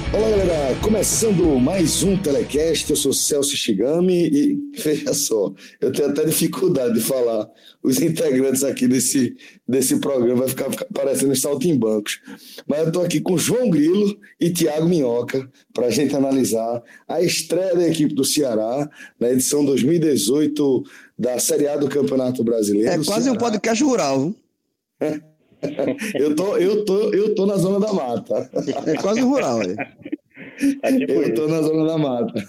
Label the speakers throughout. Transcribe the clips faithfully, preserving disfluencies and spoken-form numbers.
Speaker 1: Olá, galera, começando mais um Telecast, eu sou Celso Shigami e veja só, eu tenho até dificuldade de falar os integrantes aqui desse, desse programa, vai ficar parecendo saltimbancos, mas eu estou aqui com João Grilo e Thiago Minhoca para a gente analisar a estreia da equipe do Ceará na edição dois mil e dezoito da Série A do Campeonato Brasileiro.
Speaker 2: É quase
Speaker 1: Ceará.
Speaker 2: Um podcast rural, viu?
Speaker 1: eu, tô, eu, tô, eu tô na zona da mata.
Speaker 2: É quase um rural, é.
Speaker 3: É tipo
Speaker 1: eu
Speaker 3: isso.
Speaker 1: tô na zona da mata.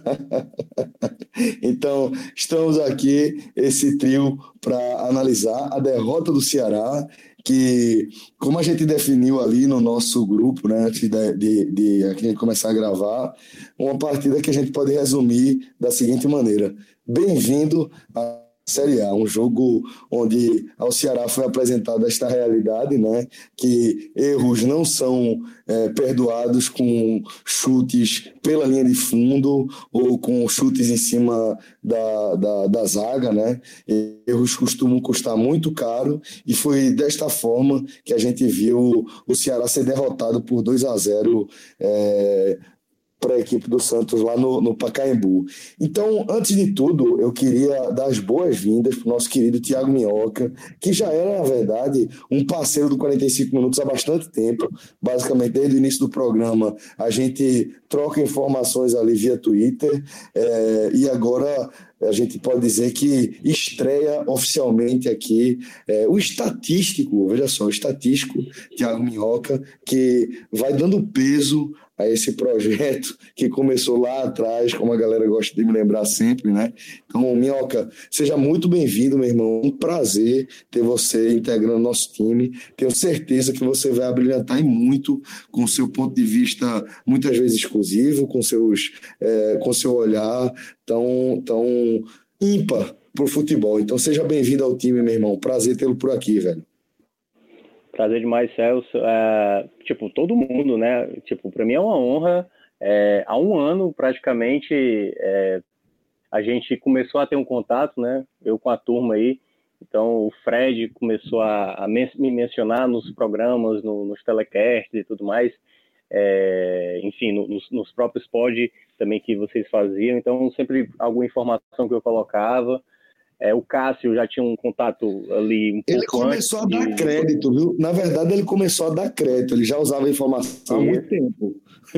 Speaker 1: Então, estamos aqui, esse trio, para analisar a derrota do Ceará, que, como a gente definiu ali no nosso grupo, né, antes de, de, de a gente começar a gravar, uma partida que a gente pode resumir da seguinte maneira: bem-vindo a Série A, um jogo onde ao Ceará foi apresentada esta realidade, né, que erros não são é, perdoados com chutes pela linha de fundo ou com chutes em cima da, da, da zaga, né, erros costumam custar muito caro e foi desta forma que a gente viu o Ceará ser derrotado por dois a zero é, para a equipe do Santos lá no, no Pacaembu. Então, antes de tudo, eu queria dar as boas-vindas para o nosso querido Thiago Minhoca, que já era, na verdade, um parceiro do quarenta e cinco Minutos há bastante tempo. Basicamente, desde o início do programa, a gente troca informações ali via Twitter, é, e agora a gente pode dizer que estreia oficialmente aqui é, o estatístico, veja só, o estatístico Thiago Minhoca, que vai dando peso a esse projeto que começou lá atrás, como a galera gosta de me lembrar sempre, né? Então, Minhoca, seja muito bem-vindo, meu irmão. Um prazer ter você integrando o nosso time. Tenho certeza que você vai abrilhantar muito com o seu ponto de vista, muitas vezes exclusivo, com seus, é, com seu olhar tão, tão ímpar para o futebol. Então, seja bem-vindo ao time, meu irmão. Prazer tê-lo por aqui, velho.
Speaker 3: Prazer demais, Celso. É, tipo, todo mundo, né? Tipo, para mim é uma honra. É, há um ano, praticamente, é, a gente começou a ter um contato, né? Eu com a turma aí. Então, o Fred começou a, a men- me mencionar nos programas, no, nos telecasts e tudo mais. É, enfim, no, nos, nos próprios pod também que vocês faziam. Então, sempre alguma informação que eu colocava. É, o Cássio já tinha um contato ali um
Speaker 1: ele
Speaker 3: pouco antes.
Speaker 1: Ele começou a dar de... crédito, viu? Na verdade, ele começou a dar crédito. Ele já usava a informação há muito tempo.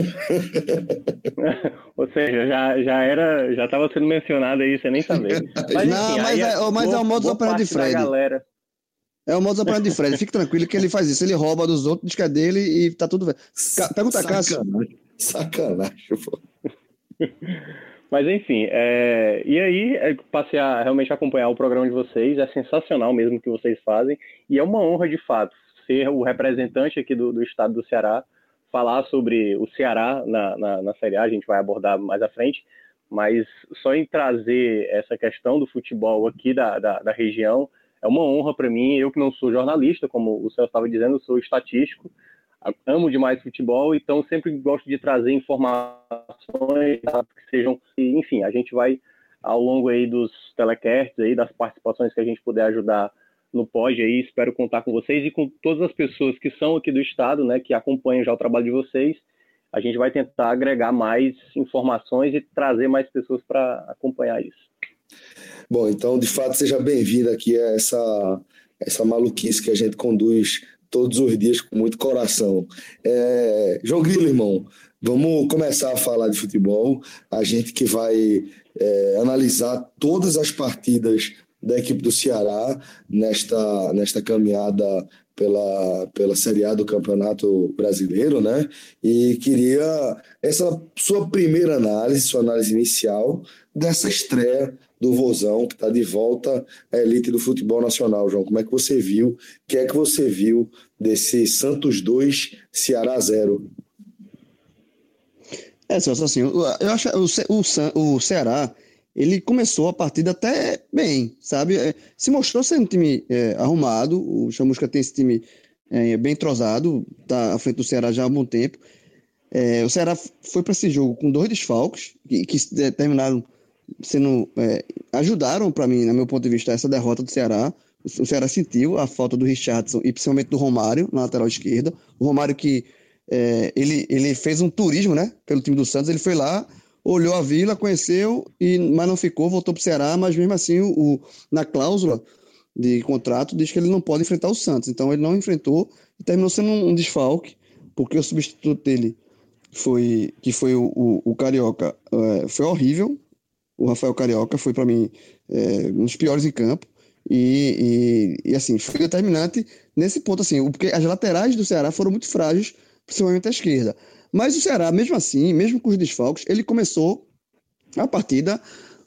Speaker 3: Ou seja, já, já era, já estava sendo mencionado aí, você nem sabia.
Speaker 2: Mas, Não, enfim, mas, é, mas boa, é o modus operandi de Fred.
Speaker 3: Galera...
Speaker 2: É o modus operandi de Fred. Fique tranquilo que ele faz isso. Ele rouba dos outros, diz que é dele e tá tudo bem. Pergunta a Cássio.
Speaker 1: Sacanagem, pô.
Speaker 3: Mas enfim, é... e aí passei a realmente acompanhar o programa de vocês, é sensacional mesmo o que vocês fazem, e é uma honra de fato ser o representante aqui do, do estado do Ceará, falar sobre o Ceará na, na, na Série A, a gente vai abordar mais à frente, mas só em trazer essa questão do futebol aqui da, da, da região, é uma honra para mim. Eu que não sou jornalista, como o Celso estava dizendo, eu sou estatístico, amo demais futebol, então sempre gosto de trazer informações que sejam, enfim, a gente vai ao longo aí dos telecasts, aí, das participações que a gente puder ajudar no pod aí, espero contar com vocês e com todas as pessoas que são aqui do estado, né, que acompanham já o trabalho de vocês. A gente vai tentar agregar mais informações e trazer mais pessoas para acompanhar isso.
Speaker 1: Bom, então, de fato, seja bem-vindo aqui a essa, essa maluquice que a gente conduz todos os dias com muito coração. É, João Grilo, irmão, vamos começar a falar de futebol. A gente que vai é, analisar todas as partidas da equipe do Ceará nesta, nesta caminhada pela, pela Série A do Campeonato Brasileiro, né? E queria essa sua primeira análise, sua análise inicial dessa estreia do Vozão, que está de volta à elite do futebol nacional, João. Como é que você viu? O que é que você viu desse Santos dois, Ceará zero?
Speaker 2: É, Celso, assim, eu acho o, o, o Ceará, ele começou a partida até bem, sabe? É, se mostrou ser um time é, arrumado, o Chamusca tem esse time é, bem entrosado, tá à frente do Ceará já há algum tempo. É, o Ceará foi para esse jogo com dois desfalques, que, que terminaram sendo é, ajudaram para mim, no meu ponto de vista, essa derrota do Ceará. O Ceará sentiu a falta do Richardson e principalmente do Romário na lateral esquerda. O Romário que é, ele, ele fez um turismo, né, pelo time do Santos. Ele foi lá, olhou a Vila, conheceu, e, mas não ficou, voltou para o Ceará, mas mesmo assim, o, o, na cláusula de contrato, diz que ele não pode enfrentar o Santos. Então ele não enfrentou e terminou sendo um, um desfalque, porque o substituto dele foi, que foi o, o, o Carioca, é, foi horrível. O Rafael Carioca foi, para mim, é, um dos piores em campo. E, e, e, assim, foi determinante nesse ponto, assim, porque as laterais do Ceará foram muito frágeis, principalmente a esquerda. Mas o Ceará, mesmo assim, mesmo com os desfalques, ele começou a partida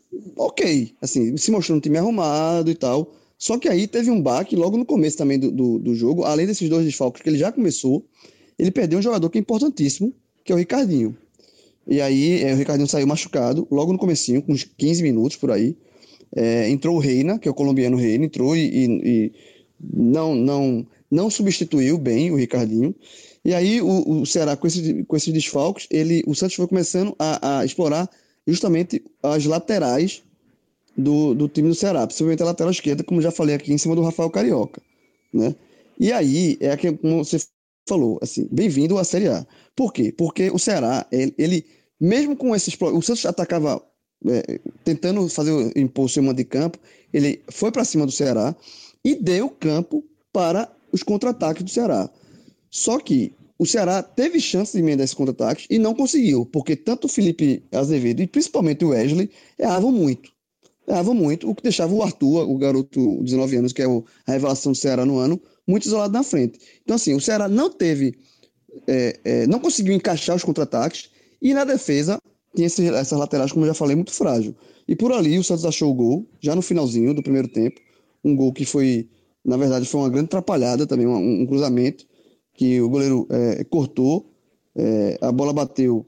Speaker 2: ok, assim, se mostrando um time arrumado e tal. Só que aí teve um baque logo no começo também do, do, do jogo, além desses dois desfalques que ele já começou, ele perdeu um jogador que é importantíssimo, que é o Ricardinho. E aí é, o Ricardinho saiu machucado, logo no comecinho, com uns quinze minutos por aí. É, entrou o Reina, que é o colombiano Reina, entrou e, e, e não, não, não substituiu bem o Ricardinho. E aí o, o Ceará, com, esse, com esses desfalques, ele, o Santos foi começando a, a explorar justamente as laterais do, do time do Ceará, principalmente a lateral esquerda, como já falei aqui, em cima do Rafael Carioca, né? E aí, é que, como você falou, assim, bem-vindo à Série A. Por quê? Porque o Ceará, ele, ele mesmo com esses... O Santos atacava, é, tentando fazer impor o seu mando de campo, ele foi para cima do Ceará e deu campo para os contra-ataques do Ceará. Só que o Ceará teve chance de emendar esses contra-ataques e não conseguiu, porque tanto o Felipe Azevedo e principalmente o Wesley erravam muito. Erravam muito, o que deixava o Arthur, o garoto de dezenove anos, que é o, a revelação do Ceará no ano, muito isolado na frente. Então, assim, o Ceará não teve, é, é, não conseguiu encaixar os contra-ataques e na defesa tinha esse, essas laterais, como eu já falei, muito frágil. E por ali o Santos achou o gol, já no finalzinho do primeiro tempo, um gol que foi, na verdade, foi uma grande atrapalhada também, um, um cruzamento que o goleiro é, cortou, é, a bola bateu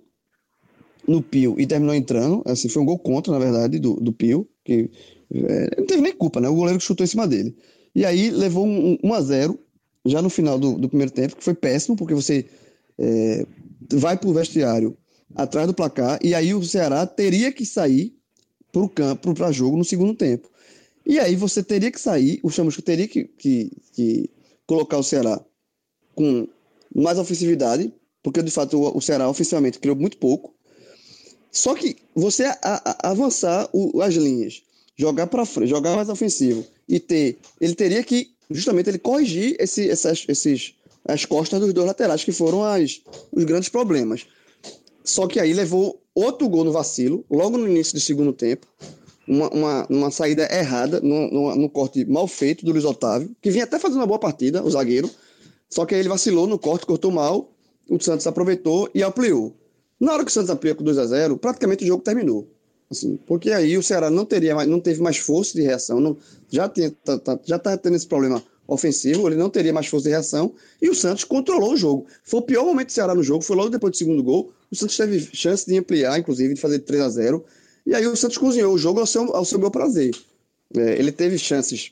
Speaker 2: no Pio e terminou entrando. Assim, foi um gol contra, na verdade, do, do Pio, que é, não teve nem culpa, né? O goleiro que chutou em cima dele. E aí levou um, um a zero já no final do, do primeiro tempo, que foi péssimo, porque você é, vai pro vestiário atrás do placar, e aí o Ceará teria que sair pro campo, para jogo no segundo tempo. E aí você teria que sair, o Chamusca teria que, que, que colocar o Ceará com mais ofensividade, porque de fato o, o Ceará ofensivamente criou muito pouco. Só que você a, a, avançar o, as linhas, jogar para frente, jogar mais ofensivo e ter, ele teria que justamente ele corrigir esse, essas, esses, as costas dos dois laterais, que foram as, os grandes problemas. Só que aí levou outro gol no vacilo, logo no início do segundo tempo, uma, uma, uma saída errada, no, no, no corte mal feito do Luiz Otávio, que vinha até fazendo uma boa partida, o zagueiro, só que aí ele vacilou no corte, cortou mal, o Santos aproveitou e ampliou. Na hora que o Santos ampliou com dois a zero, praticamente o jogo terminou. Assim, porque aí o Ceará não, teria mais, não teve mais força de reação, não, já está tá, já tá tendo esse problema ofensivo, ele não teria mais força de reação, e o Santos controlou o jogo. Foi o pior momento do Ceará no jogo, foi logo depois do segundo gol, o Santos teve chance de ampliar, inclusive, de fazer três a zero, e aí o Santos cozinhou o jogo ao seu, ao seu bel prazer. É, ele teve chances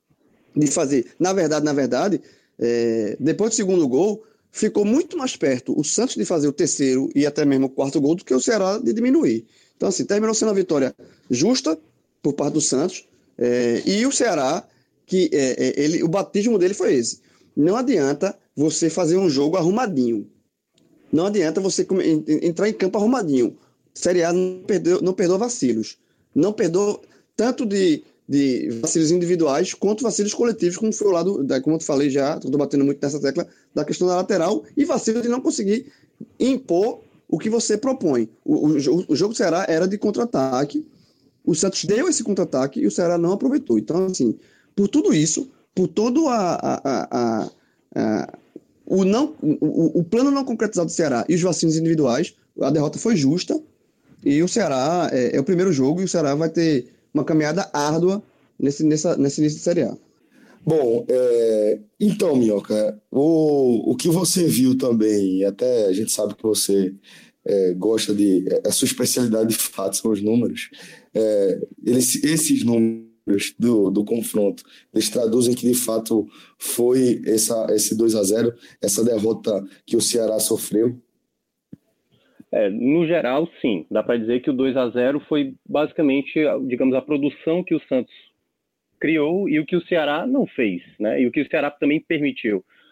Speaker 2: de fazer, na verdade, na verdade, é, depois do segundo gol, ficou muito mais perto o Santos de fazer o terceiro e até mesmo o quarto gol do que o Ceará de diminuir. Então, assim, terminou sendo uma vitória justa por parte do Santos, é, e o Ceará, que é, é, ele, o batismo dele foi esse. Não adianta você fazer um jogo arrumadinho. Não adianta você entrar em campo arrumadinho. Série A não perdeu, não perdoa vacilos. Não perdoa tanto de, de vacilos individuais quanto vacilos coletivos, como foi o lado, da, como eu falei já, estou batendo muito nessa tecla, da questão da lateral, e vacilo de não conseguir impor o que você propõe. O, o, o jogo do Ceará era de contra-ataque, o Santos deu esse contra-ataque e o Ceará não aproveitou. Então, assim, por tudo isso, por todo a, a, a, a, o, não, o, o plano não concretizado do Ceará e os vacilos individuais, a derrota foi justa, e o Ceará é, é o primeiro jogo, e o Ceará vai ter uma caminhada árdua nesse, nessa, nesse início de Série A.
Speaker 1: Bom, é, então, Minhoca, o, o que você viu também, e até a gente sabe que você é, gosta de... A sua especialidade de fato são os números. É, eles, esses números do, do confronto, eles traduzem que de fato foi essa, esse dois a zero, essa derrota que o Ceará sofreu?
Speaker 3: É, no geral, sim. Dá para dizer que o dois a zero foi basicamente, digamos, a produção que o Santos criou e o que o Ceará não fez, né? E o que o Ceará também permitiu.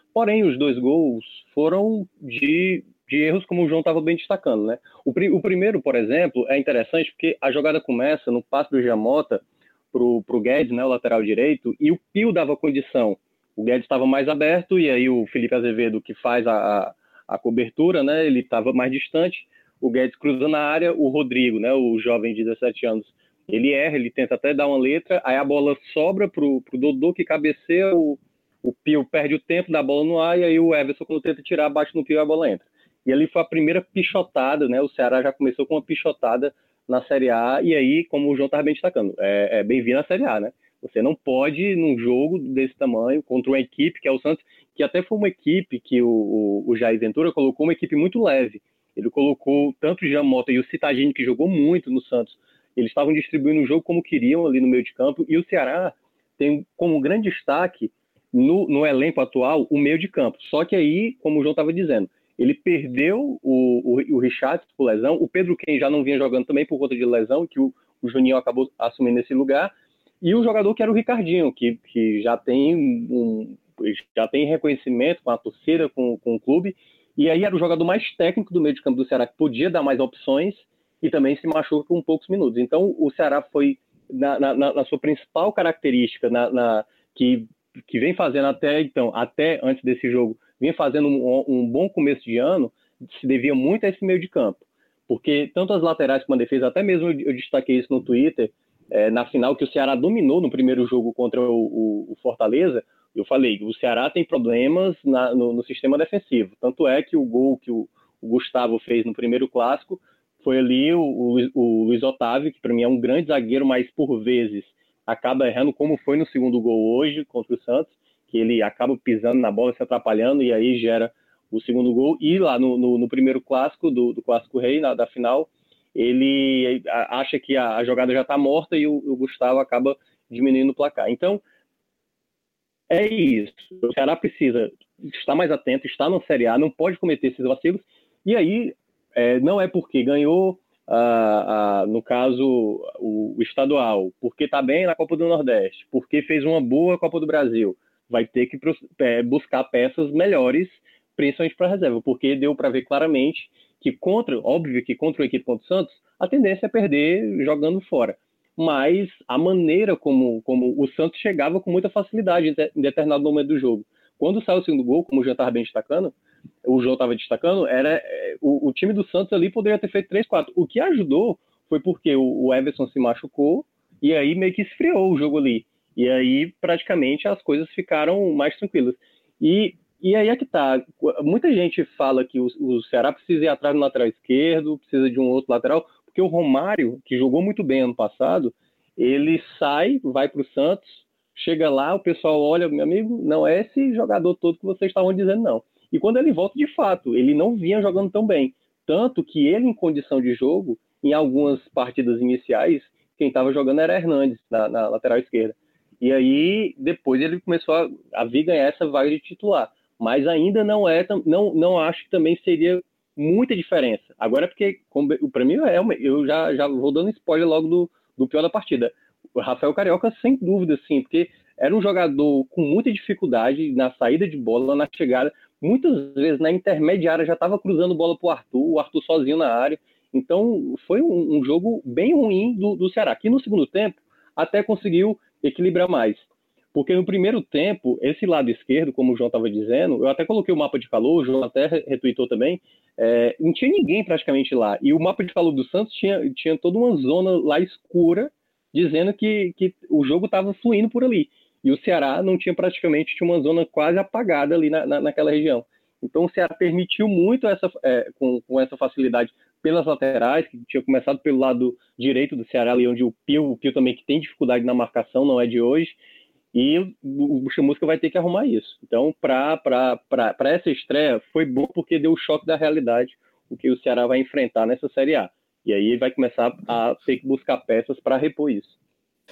Speaker 3: Porém, os dois gols foram de, de erros, como o João estava bem destacando, né? O, o primeiro, por exemplo, é interessante porque a jogada começa no passe do Giamota pro, pro Guedes, né, o lateral direito, e o Pio dava condição. O Guedes estava mais aberto, e aí o Felipe Azevedo, que faz a, a, a cobertura, né, ele estava mais distante, o Guedes cruza na área, o Rodrigo, né, o jovem de dezessete anos, ele erra, ele tenta até dar uma letra, aí a bola sobra pro, pro Dodô, que cabeceia, o, o Pio perde o tempo, dá a bola no ar, e aí o Everson, quando tenta tirar, bate no Pio e a bola entra. E ali foi a primeira pichotada, né, o Ceará já começou com uma pichotada na Série A, e aí, como o João estava bem destacando, é, é bem-vindo à Série A, né? Você não pode, num jogo desse tamanho, contra uma equipe que é o Santos, que até foi uma equipe que o, o, o Jair Ventura colocou uma equipe muito leve. Ele colocou tanto o Giamota e o Cittadini, que jogou muito no Santos, eles estavam distribuindo o jogo como queriam ali no meio de campo, e o Ceará tem como grande destaque no, no elenco atual o meio de campo. Só que aí, como o João estava dizendo, ele perdeu o, o, o Richard por lesão, o Pedro Ken já não vinha jogando também por conta de lesão, que o, o Juninho acabou assumindo esse lugar, e o jogador que era o Ricardinho, que, que já, tem um, já tem reconhecimento com a torcida, com, com o clube, e aí era o jogador mais técnico do meio de campo do Ceará, que podia dar mais opções, e também se machuca com poucos minutos. Então o Ceará foi, na, na, na sua principal característica, na, na, que, que vem fazendo até então, até antes desse jogo, vinha fazendo um, um bom começo de ano, se devia muito a esse meio de campo. Porque tanto as laterais como a defesa, até mesmo eu destaquei isso no Twitter, é, na final que o Ceará dominou no primeiro jogo contra o, o, o Fortaleza, eu falei, o Ceará tem problemas na, no, no sistema defensivo. Tanto é que o gol que o, o Gustavo fez no primeiro clássico foi ali o, o, o Luiz Otávio, que para mim é um grande zagueiro, mas por vezes acaba errando, como foi no segundo gol hoje contra o Santos, que ele acaba pisando na bola, se atrapalhando, e aí gera o segundo gol. E lá no, no, no primeiro clássico, do, do Clássico Rei, na, da final, ele acha que a, a jogada já está morta e o, o Gustavo acaba diminuindo o placar. Então, é isso. O Ceará precisa estar mais atento, estar na Série A, não pode cometer esses vacilos. E aí, é, não é porque ganhou, ah, ah, no caso, o, o estadual, porque está bem na Copa do Nordeste, porque fez uma boa Copa do Brasil, vai ter que é, buscar peças melhores, principalmente para a reserva, porque deu para ver claramente que contra, óbvio que contra o equipe contra o Santos, a tendência é perder jogando fora. Mas a maneira como, como o Santos chegava com muita facilidade em, de, em determinado momento do jogo. Quando saiu o segundo gol, como o João estava bem destacando, o João estava destacando, era o, o time do Santos ali poderia ter feito três, quatro. O que ajudou foi porque o, o Everson se machucou e aí meio que esfriou o jogo ali. E aí, praticamente, as coisas ficaram mais tranquilas. E, e aí é que tá. Muita gente fala que o, o Ceará precisa ir atrás do lateral esquerdo, precisa de um outro lateral, porque o Romário, que jogou muito bem ano passado, ele sai, vai para o Santos, chega lá, o pessoal olha, meu amigo, não é esse jogador todo que vocês estavam dizendo, não. E quando ele volta, de fato, ele não vinha jogando tão bem. Tanto que ele, em condição de jogo, em algumas partidas iniciais, quem estava jogando era Hernandes, na, na lateral esquerda. E aí, depois ele começou a, a vir ganhar essa vaga de titular. Mas ainda não é, não, não acho que também seria muita diferença. Agora, porque, para mim, é uma, eu já, já vou dando spoiler logo do, do pior da partida. O Rafael Carioca, sem dúvida, sim, porque era um jogador com muita dificuldade na saída de bola, na chegada. Muitas vezes, na intermediária, já estava cruzando bola para o Arthur, o Arthur sozinho na área. Então, foi um, um jogo bem ruim do, do Ceará, que no segundo tempo até conseguiu equilibrar mais. Porque no primeiro tempo, esse lado esquerdo, como o João estava dizendo, eu até coloquei o mapa de calor, o João até retweetou também, é, não tinha ninguém praticamente lá. E o mapa de calor do Santos tinha, tinha toda uma zona lá escura, dizendo que, que o jogo estava fluindo por ali. E o Ceará não tinha praticamente, tinha uma zona quase apagada ali na, na, naquela região. Então o Ceará permitiu muito essa, é, com, com essa facilidade pelas laterais, que tinha começado pelo lado direito do Ceará, ali onde o Pio, o Pio também que tem dificuldade na marcação, não é de hoje, e o Chamusca vai ter que arrumar isso. Então, para essa estreia, foi bom porque deu o choque da realidade, o que o Ceará vai enfrentar nessa Série A. E aí vai começar a ter que buscar peças para repor isso.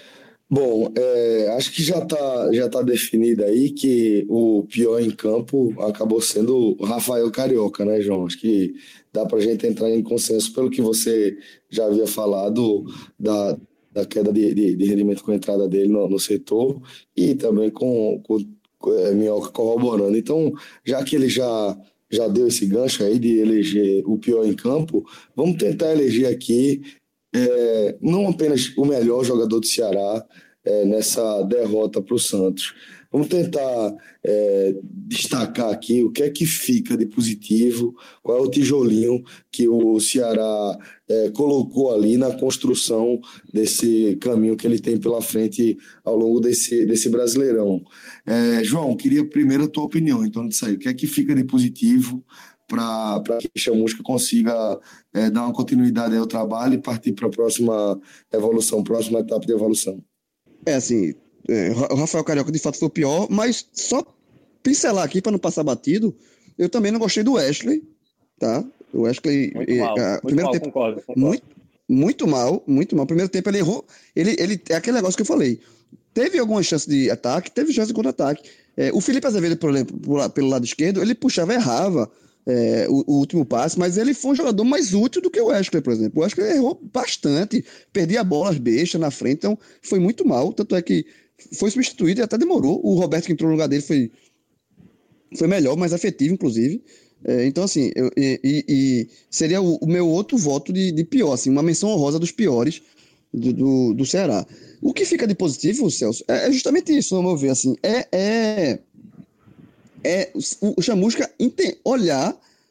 Speaker 1: Bom, é, acho que já está já tá definido aí que o pior em campo acabou sendo o Rafael Carioca, né, João? Acho que dá para a gente entrar em consenso pelo que você já havia falado da da queda de, de, de rendimento com a entrada dele no, no setor e também com, com, é, Minhoca corroborando. Então, já que ele já, já deu esse gancho aí de eleger o pior em campo, vamos tentar eleger aqui é, não apenas o melhor jogador do Ceará é, nessa derrota para o Santos. Vamos tentar é, destacar aqui o que é que fica de positivo, qual é o tijolinho que o Ceará é, colocou ali na construção desse caminho que ele tem pela frente ao longo desse, desse Brasileirão. É, João, queria primeiro a tua opinião em torno disso aí. O que é que fica de positivo para que a Chamusca consiga é, dar uma continuidade ao trabalho e partir para a próxima evolução, próxima etapa de evolução?
Speaker 2: É assim, é, o Rafael Carioca de fato foi o pior, mas só pincelar aqui para não passar batido, eu também não gostei do Wesley, tá? O Wesley,
Speaker 3: muito mal,
Speaker 2: é,
Speaker 3: muito
Speaker 2: primeiro
Speaker 3: mal,
Speaker 2: tempo,
Speaker 3: concordo, concordo.
Speaker 2: Muito, muito mal, muito mal. Primeiro tempo ele errou, ele, ele, é aquele negócio que eu falei, teve algumas chances de ataque, teve chance de contra-ataque. É, o Felipe Azevedo, por exemplo, pelo lado esquerdo, ele puxava, errava é, o, o último passe, mas ele foi um jogador mais útil do que o Wesley, por exemplo. O Wesley errou bastante, perdia bolas bestas na frente, então foi muito mal, tanto é que foi substituído e até demorou. O Roberto que entrou no lugar dele foi, foi melhor, mais efetivo, inclusive. É, então, assim, eu, e, e, e seria o, o meu outro voto de, de pior, assim, uma menção honrosa dos piores do, do, do Ceará. O que fica de positivo, Celso, é, é justamente isso, no meu ver, assim, é, é, é o, o Chamusca ente, olhar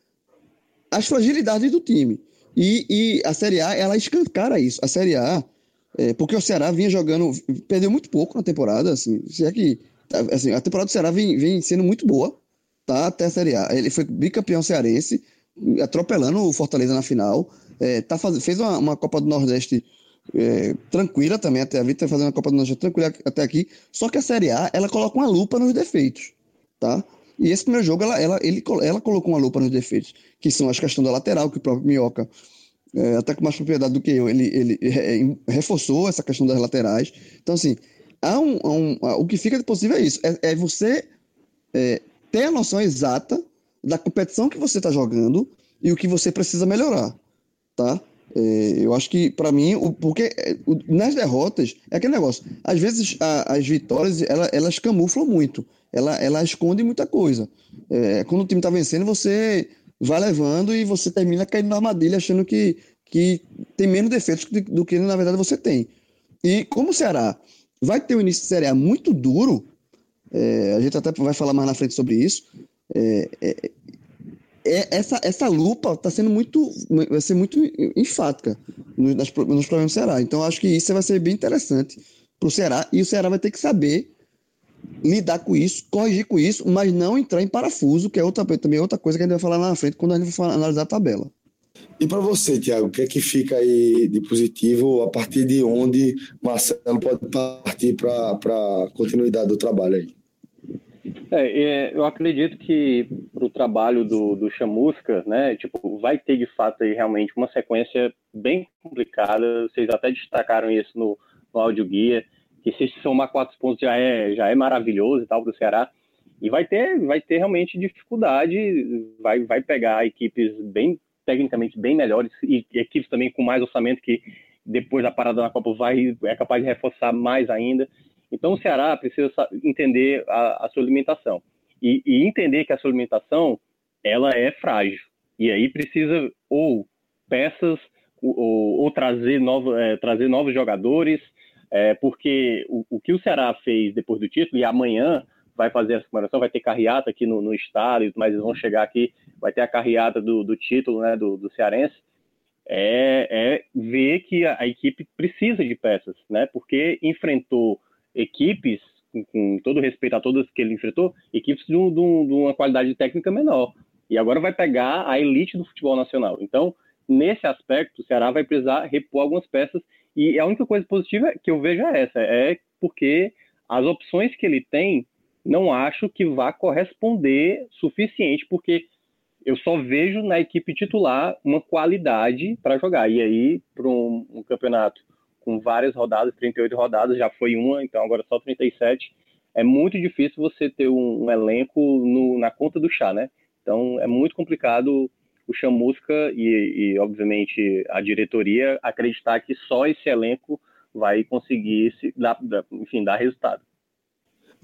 Speaker 2: as fragilidades do time. E, e a Série A, ela escancara isso. A Série A, é, porque o Ceará vinha jogando, perdeu muito pouco na temporada, assim, se é que, assim, a temporada do Ceará vem, vem sendo muito boa, tá, até a Série A. Ele foi bicampeão cearense, atropelando o Fortaleza na final, é, tá faz, fez uma, uma Copa do Nordeste é, tranquila também, até a vida tá fazendo a Copa do Nordeste tranquila até aqui, só que a Série A, ela coloca uma lupa nos defeitos, tá? E esse primeiro jogo, ela, ela, ele, ela colocou uma lupa nos defeitos, que são as questões da lateral, que o próprio Minhoca, é, até com mais propriedade do que eu, ele, ele é, reforçou essa questão das laterais. Então, assim, há um, há um, há, o que fica de possível é isso, é, é você é, ter a noção exata da competição que você está jogando e o que você precisa melhorar, tá? É, eu acho que, para mim, o, porque é, o, nas derrotas, é aquele negócio. Às vezes, a, as vitórias, ela, elas camuflam muito. Ela, ela esconde muita coisa. É, quando o time está vencendo, você vai levando e você termina caindo na armadilha, achando que, que tem menos defeitos do, do que, na verdade, você tem. E como o Ceará vai ter um início de Série A muito duro, é, a gente até vai falar mais na frente sobre isso, é, é, é, essa, essa lupa está sendo muito, vai ser muito enfática nos, nos problemas do Ceará. Então, acho que isso vai ser bem interessante para o Ceará, e o Ceará vai ter que saber lidar com isso, corrigir com isso, mas não entrar em parafuso, que é outra, também outra coisa que a gente vai falar lá na frente quando a gente for analisar a tabela.
Speaker 1: E para você, Thiago, o que é que fica aí de positivo, a partir de onde Marcelo pode partir para a continuidade do trabalho aí?
Speaker 3: É, eu acredito que para o trabalho do, do Chamusca, né, tipo, vai ter de fato aí realmente uma sequência bem complicada. Vocês até destacaram isso no, no áudio guia, que se somar quatro pontos já é, já é maravilhoso e tal para o Ceará. E vai ter, vai ter realmente dificuldade, vai, vai pegar equipes bem, tecnicamente bem melhores e equipes também com mais orçamento que depois da parada na Copa vai, é capaz de reforçar mais ainda. Então o Ceará precisa entender a, a sua alimentação e, e entender que a sua alimentação ela é frágil e aí precisa ou peças ou, ou, ou trazer, novo, é, trazer novos jogadores, é, porque o, o que o Ceará fez depois do título, e amanhã vai fazer essa comemoração, vai ter carreata aqui no, no estado, mas eles vão chegar aqui, vai ter a carreata do, do título, né, do, do cearense, é, é ver que a, a equipe precisa de peças, né, porque enfrentou equipes, com, com todo respeito a todas que ele enfrentou, equipes de, um, de, um, de uma qualidade técnica menor. E agora vai pegar a elite do futebol nacional. Então, nesse aspecto, o Ceará vai precisar repor algumas peças. E a única coisa positiva que eu vejo é essa, é porque as opções que ele tem, não acho que vá corresponder suficiente, porque eu só vejo na equipe titular uma qualidade para jogar. E aí, para um, um campeonato com várias rodadas, trinta e oito rodadas, já foi uma, então agora só trinta e sete, é muito difícil você ter um, um elenco no, na conta do chá, né? Então é muito complicado o Chamusca e, e, obviamente, a diretoria acreditar que só esse elenco vai conseguir se, dar, enfim, dar resultado.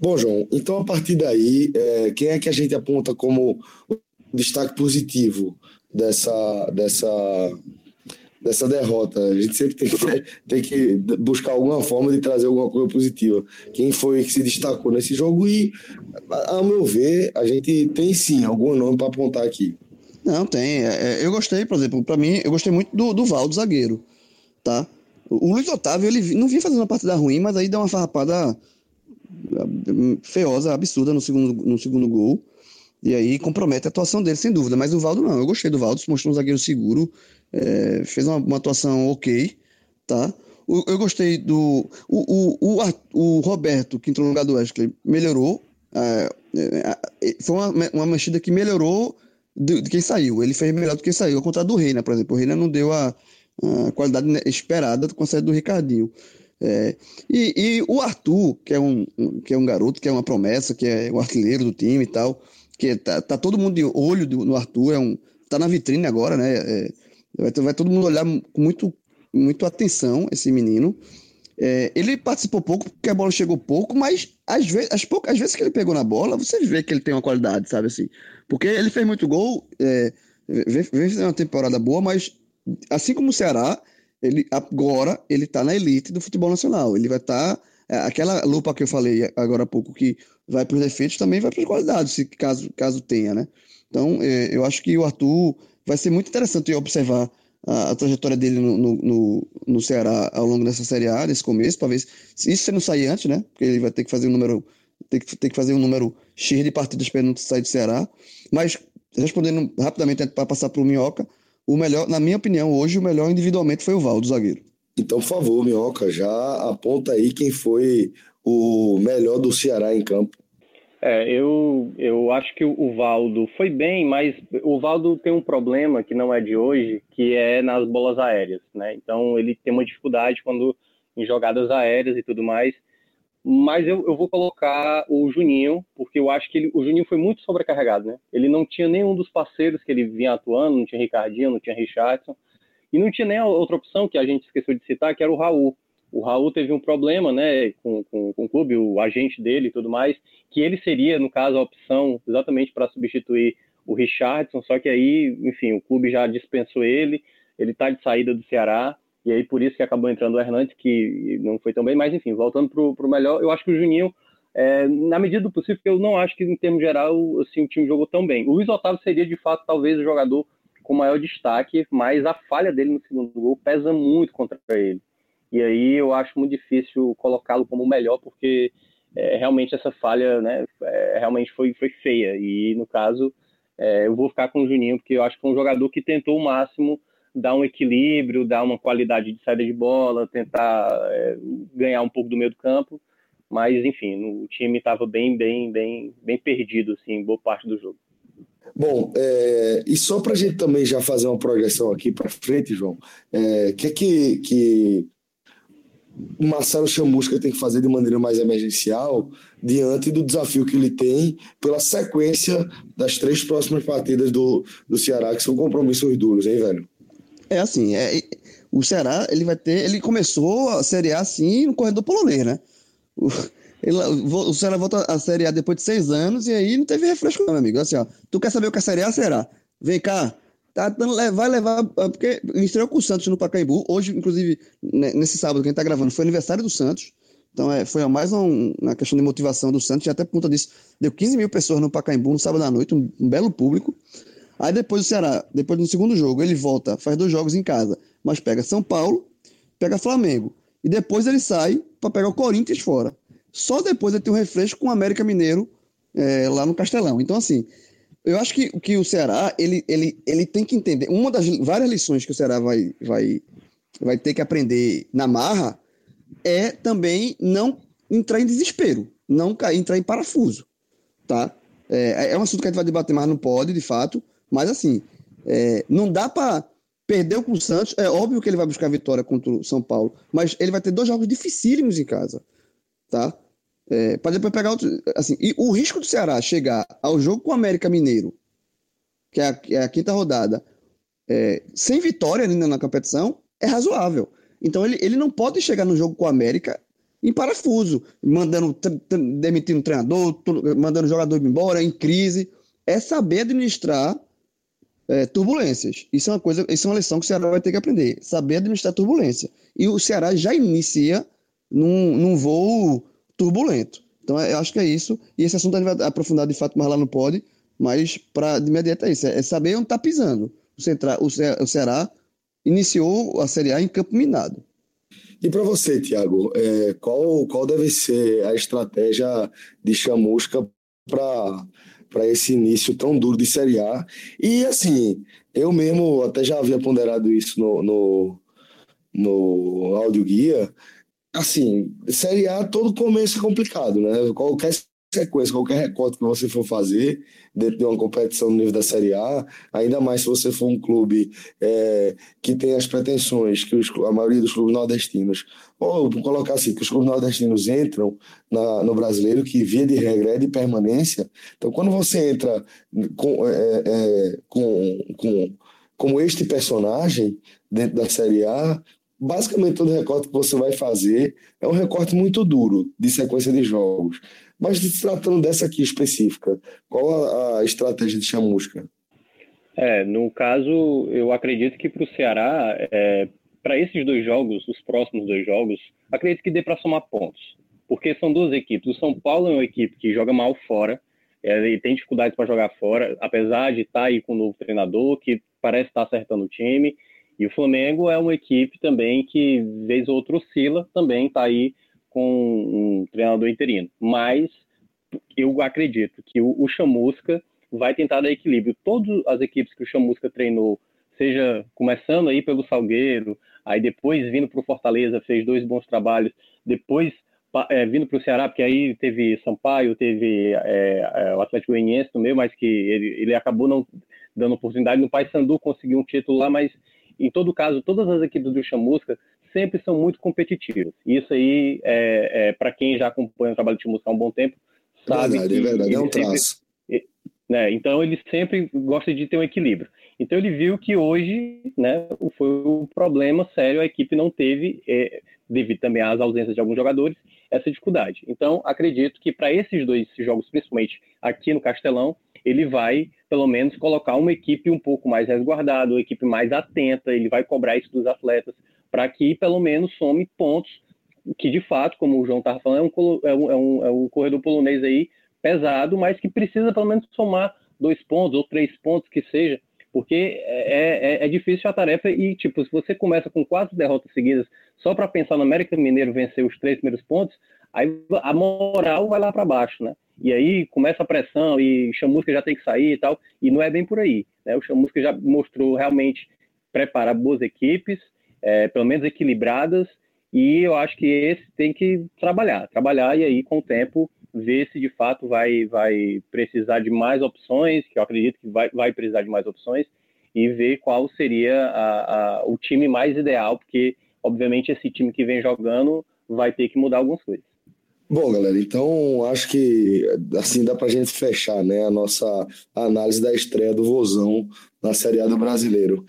Speaker 1: Bom, João, então a partir daí, é, quem é que a gente aponta como o destaque positivo dessa, dessa, dessa derrota? A gente sempre tem que, tem que buscar alguma forma de trazer alguma coisa positiva. Quem foi que se destacou nesse jogo? E, ao meu ver, a gente tem sim algum nome para apontar aqui.
Speaker 2: Não, tem. É, é, eu gostei, por exemplo, para mim, eu gostei muito do, do Valdo, zagueiro, tá? O, o Luiz Otávio, ele vi- não vinha fazendo uma partida ruim, mas aí deu uma farrapada feiosa, absurda no segundo, no segundo gol. E aí compromete a atuação dele, sem dúvida. Mas o Valdo não. Eu gostei do Valdo, se mostrou um zagueiro seguro, é, fez uma, uma atuação ok, tá? O- eu gostei do. O, o, o, Ar- o Roberto, que entrou no lugar do Wesley, melhorou. é, é, é, foi uma, uma mexida que melhorou de, de quem saiu. Ele fez melhor do que quem saiu, ao contrário do Reina, por exemplo. O Reina não deu a, a qualidade né, esperada com a saída do Ricardinho. É, e, e o Arthur, que é um, um- que é um garoto, que é uma promessa, que é o artilheiro do time e tal, que tá, tá todo mundo de olho do- no Arthur, é um, tá na vitrine agora, né? É, vai, vai todo mundo olhar com muito, muito atenção esse menino. É, ele participou pouco porque a bola chegou pouco, mas às vezes, as poucas, às vezes que ele pegou na bola, você vê que ele tem uma qualidade, sabe assim? Porque ele fez muito gol, é, vem vem fazer uma temporada boa, mas assim como o Ceará, ele agora ele tá na elite do futebol nacional. Ele vai estar tá, aquela lupa que eu falei agora há pouco que vai para os defeitos também vai para as qualidades, se caso caso tenha, né? Então, é, eu acho que o Arthur vai ser muito interessante observar a, a trajetória dele no, no, no, no Ceará ao longo dessa Série A, nesse começo, para ver se, se isso não sair antes, né? Porque ele vai ter que fazer um número, ter que, ter que fazer um número X de partidas para não sair do Ceará. Mas, respondendo rapidamente para passar para o Minhoca, o melhor, na minha opinião, hoje o melhor individualmente foi o Valdo, zagueiro.
Speaker 1: Então, por favor, Minhoca, já aponta aí quem foi o melhor do Ceará em campo.
Speaker 3: É, eu, eu acho que o Valdo foi bem, mas o Valdo tem um problema que não é de hoje, que é nas bolas aéreas, né? Então ele tem uma dificuldade quando em jogadas aéreas e tudo mais. Mas eu, eu vou colocar o Juninho, porque eu acho que ele, o Juninho foi muito sobrecarregado, né? Ele não tinha nenhum dos parceiros que ele vinha atuando, não tinha Ricardinho, não tinha Richardson, e não tinha nem a outra opção que a gente esqueceu de citar, que era o Raul. O Raul teve um problema, né, com, com, com o clube, o agente dele e tudo mais, que ele seria, no caso, a opção exatamente para substituir o Richardson, só que aí, enfim, o clube já dispensou ele, ele está de saída do Ceará, e aí por isso que acabou entrando o Hernandes, que não foi tão bem, mas enfim, voltando para o melhor, eu acho que o Juninho, é, na medida do possível, porque eu não acho que em termos geral assim, o time jogou tão bem. O Luiz Otávio seria de fato talvez o jogador com maior destaque, mas a falha dele no segundo gol pesa muito contra ele. E aí eu acho muito difícil colocá-lo como o melhor, porque é, realmente essa falha, né, é, realmente foi, foi feia. E no caso, é, eu vou ficar com o Juninho, porque eu acho que é um jogador que tentou o máximo dar um equilíbrio, dar uma qualidade de saída de bola, tentar é, ganhar um pouco do meio do campo. Mas, enfim, o time estava bem, bem, bem, bem perdido, assim, boa parte do jogo.
Speaker 1: Bom, é, e só para a gente também já fazer uma projeção aqui para frente, João, é, o que é que, que o Marcelo Chamusca tem que fazer de maneira mais emergencial diante do desafio que ele tem pela sequência das três próximas partidas do, do Ceará, que são compromissos duros, hein, velho?
Speaker 2: É assim, é, o Ceará, ele vai ter, ele começou a Série A assim no corredor polonês, né? O, ele, o Ceará volta à Série A depois de seis anos e aí não teve refresco não, meu amigo. Assim, ó, tu quer saber o que é Série A, será? Vem cá, tá, dando- vai levar, porque ele estreou com o Santos no Pacaembu, hoje, inclusive, né, nesse sábado que a gente tá gravando, foi aniversário do Santos, então é, foi mais um, uma questão de motivação do Santos, e até por conta disso, deu quinze mil pessoas no Pacaembu no sábado à noite, um, um belo público. Aí depois o Ceará, depois do segundo jogo, ele volta, faz dois jogos em casa, mas pega São Paulo, pega Flamengo. E depois ele sai para pegar o Corinthians fora. Só depois ele tem um refresco com o América Mineiro é, lá no Castelão. Então, assim, eu acho que, que o Ceará, ele, ele, ele tem que entender. Uma das várias lições que o Ceará vai, vai, vai ter que aprender na marra é também não entrar em desespero, não entrar em parafuso, tá? É, é um assunto que a gente vai debater, mas não pode, de fato. Mas, assim, é, não dá para perder com o Santos. É óbvio que ele vai buscar a vitória contra o São Paulo, mas ele vai ter dois jogos dificílimos em casa, tá? É, para depois pegar outro. Assim, e o risco do Ceará chegar ao jogo com o América Mineiro, que é a, que é a quinta rodada, é, sem vitória ainda na competição, é razoável. Então, ele, ele não pode chegar no jogo com o América em parafuso, mandando, demitindo o treinador, mandando o jogador embora, em crise. É saber administrar é, turbulências. Isso é uma coisa, isso é uma lição que o Ceará vai ter que aprender. Saber administrar turbulência. E o Ceará já inicia num, num voo turbulento. Então, eu acho que é isso. E esse assunto a gente vai aprofundar de fato mais lá no Pod, mas para de imediato é isso. É saber onde está pisando. O, Centra, o, Ce, o Ceará iniciou a Série A em campo minado.
Speaker 1: E para você, Thiago, é, qual, qual deve ser a estratégia de Chamusca para para esse início tão duro de Série A? E assim, eu mesmo até já havia ponderado isso no, no, no áudio guia. Assim, Série A, todo começo é complicado, né? Qualquer sequência, qualquer recorte que você for fazer dentro de uma competição no nível da Série A, ainda mais se você for um clube é, que tem as pretensões que os, a maioria dos clubes nordestinos, ou vou colocar assim, que os clubes nordestinos entram na, no brasileiro, que via de regra é de permanência. Então, quando você entra com, é, é, com, com, como este personagem dentro da Série A, basicamente todo recorte que você vai fazer é um recorte muito duro de sequência de jogos. Mas se tratando dessa aqui específica, qual a, a estratégia de Chamusca?
Speaker 3: É, no caso, eu acredito que para o Ceará, é, para esses dois jogos, os próximos dois jogos, acredito que dê para somar pontos. Porque são duas equipes. O São Paulo é uma equipe que joga mal fora, é, e tem dificuldades para jogar fora, apesar de estar aí com um novo treinador, que parece estar acertando o time. E o Flamengo é uma equipe também que, vez ou outra, oscila, também está aí com um treinador interino. Mas eu acredito que o, o Chamusca vai tentar dar equilíbrio. Todas as equipes que o Chamusca treinou, seja começando aí pelo Salgueiro, aí depois vindo para o Fortaleza, fez dois bons trabalhos, depois é, vindo para o Ceará, porque aí teve Sampaio, teve é, o Atlético Goianiense no meio, mas que ele, ele acabou não dando oportunidade. No Paysandu conseguiu um título lá, mas em todo caso, todas as equipes do Chamusca sempre são muito competitivas. Isso aí, é, é, para quem já acompanha o trabalho do Chamusca há um bom tempo, sabe
Speaker 1: verdade,
Speaker 3: que...
Speaker 1: É verdade, é um
Speaker 3: sempre,
Speaker 1: traço.
Speaker 3: Né, então, ele sempre gosta de ter um equilíbrio. Então, ele viu que hoje, né, foi um problema sério, a equipe não teve, é, devido também às ausências de alguns jogadores, essa dificuldade. Então, acredito que para esses dois jogos, principalmente aqui no Castelão, ele vai, pelo menos, colocar uma equipe um pouco mais resguardada, uma equipe mais atenta, ele vai cobrar isso dos atletas, para que, pelo menos, some pontos, que, de fato, como o João estava falando, é um, é, um, é, um, é um corredor polonês aí pesado, mas que precisa, pelo menos, somar dois pontos ou três pontos, que seja, porque é, é, é difícil a tarefa e, tipo, se você começa com quatro derrotas seguidas só para pensar no América Mineiro vencer os três primeiros pontos, aí a moral vai lá para baixo, né? E aí começa a pressão e o Chamusca já tem que sair e tal, e não é bem por aí, né? O Chamusca já mostrou realmente preparar boas equipes, é, pelo menos equilibradas, e eu acho que esse tem que trabalhar, trabalhar e aí com o tempo ver se de fato vai, vai precisar de mais opções, que eu acredito que vai, vai precisar de mais opções, e ver qual seria a, a, o time mais ideal, porque obviamente esse time que vem jogando vai ter que mudar algumas coisas.
Speaker 1: Bom, galera, então acho que assim dá pra gente fechar, né, a nossa análise da estreia do Vozão na Série A do Brasileiro.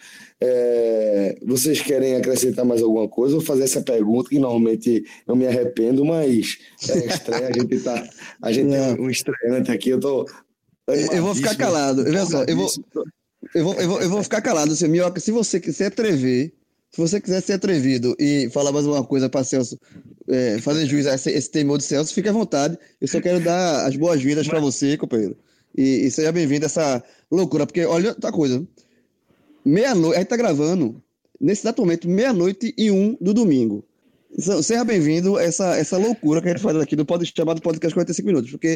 Speaker 1: É, vocês querem acrescentar mais alguma coisa? Vou fazer essa pergunta que normalmente eu me arrependo, mas é estreia, a gente tá, a gente tem um estreante aqui, eu tô...
Speaker 2: Eu vou ficar calado, veja só, eu vou, eu vou, eu vou, eu vou ficar calado, seu Minhoca, se você quiser atrever, se você quiser ser atrevido e falar mais uma coisa para Celso, é, fazer juiz a esse, esse temor de Celso, fique à vontade. Eu só quero dar as boas-vindas para você, companheiro. E, e seja bem-vindo a essa loucura, porque olha outra coisa. Meia-noite, a gente tá gravando, nesse exato momento, meia-noite e um do domingo. Seja bem-vindo a essa, essa loucura que a gente faz aqui do pod, chamado Podcast quarenta e cinco Minutos, porque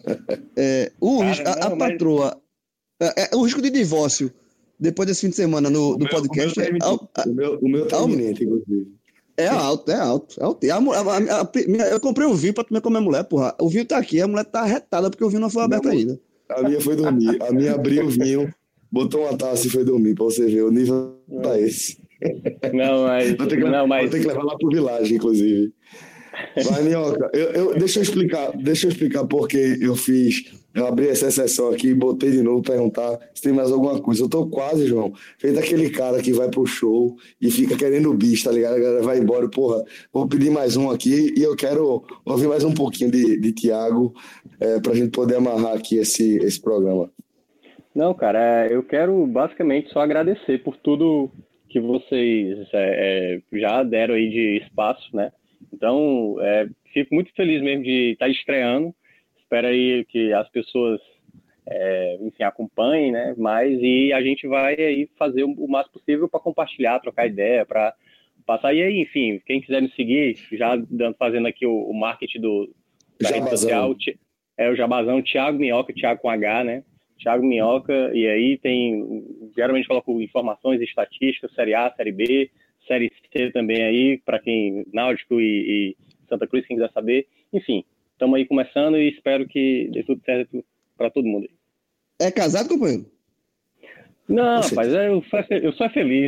Speaker 2: é, o, Cara, a, não, a patroa, mas... é, é, o risco de divórcio depois desse fim de semana no, do podcast
Speaker 1: o meu, é, al, o meu, o meu tá iminente, inclusive.
Speaker 2: É alto, é alto. É alto. A, a, a, a, eu comprei um vinho pra comer com a minha mulher, porra. O vinho tá aqui, a mulher tá arretada porque o vinho não foi aberto
Speaker 1: não,
Speaker 2: ainda.
Speaker 1: A minha foi dormir. A minha abriu o vinho, botou uma taça e foi dormir, pra você ver. O nível tá esse.
Speaker 3: Não, mas...
Speaker 1: Vou ter que,
Speaker 3: não, mas...
Speaker 1: vou ter que levar lá pro Village, inclusive. Vai, Minhoca, eu, eu, deixa, eu explicar, deixa eu explicar porque eu fiz Eu abri essa exceção aqui e botei de novo perguntar se tem mais alguma coisa. Eu tô quase, João, feito aquele cara que vai pro show e fica querendo o bicho, tá ligado? A galera vai embora, porra, vou pedir mais um aqui e eu quero ouvir mais um pouquinho de, de Thiago é, pra gente poder amarrar aqui esse, esse programa.
Speaker 3: Não, cara, eu quero basicamente só agradecer por tudo que vocês é, é, já deram aí de espaço, né? Então, é, fico muito feliz mesmo de estar estreando. Espero aí que as pessoas, é, enfim, acompanhem, né? Mais e a gente vai aí fazer o máximo possível para compartilhar, trocar ideia, para passar. E aí, enfim, quem quiser me seguir, já fazendo aqui o, o marketing do, da rede social, é o Jabazão, Thiago Minhoca, Thiago com H, né? Thiago Minhoca, e aí tem, geralmente coloco informações, estatísticas, Série A, Série B, Série C também aí, para quem, Náutico e, e Santa Cruz, quem quiser saber. Enfim, estamos aí começando e espero que dê tudo certo para todo mundo aí.
Speaker 2: É casado, companheiro?
Speaker 3: Não, rapaz, eu sou, eu sou feliz.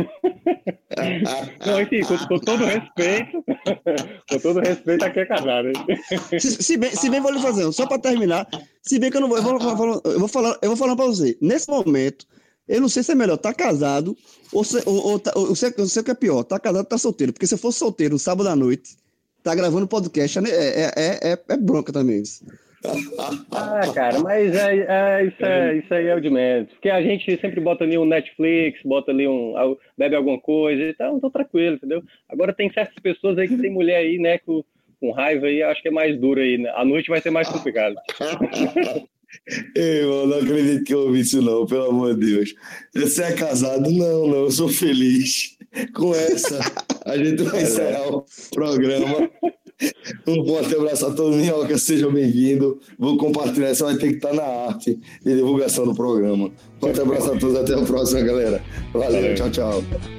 Speaker 3: Não, enfim, com, com todo respeito, com todo respeito, aqui é casado.
Speaker 2: Se, se, bem, se bem, vou lhe fazer, só para terminar, se bem que eu não vou, eu vou, eu vou falar, eu vou falar para você, nesse momento, eu não sei se é melhor estar tá casado ou se, ou, ou, ou, se, ou se é que é pior, tá casado ou tá solteiro, porque se eu fosse solteiro no sábado à noite, tá gravando podcast, é, é, é, é, é bronca também isso.
Speaker 3: Ah, cara, mas é, é, isso, é, isso aí é o de menos. Porque a gente sempre bota ali um Netflix, bota ali um. bebe alguma coisa e tal, então tranquilo, entendeu? Agora tem certas pessoas aí que tem mulher aí, né, com, com raiva aí, acho que é mais duro aí, né? A noite vai ser mais complicado.
Speaker 1: Ei, mano, não acredito que eu ouvi isso não, pelo amor de Deus. Você é casado? Não, não, eu sou feliz. Com essa, a gente vai encerrar o programa. Um forte abraço a todos, Minhoca, seja bem-vindo. Vou compartilhar, você vai ter que estar na arte de divulgação do programa. Forte abraço a todos, até a próxima, galera. Valeu, tchau, tchau.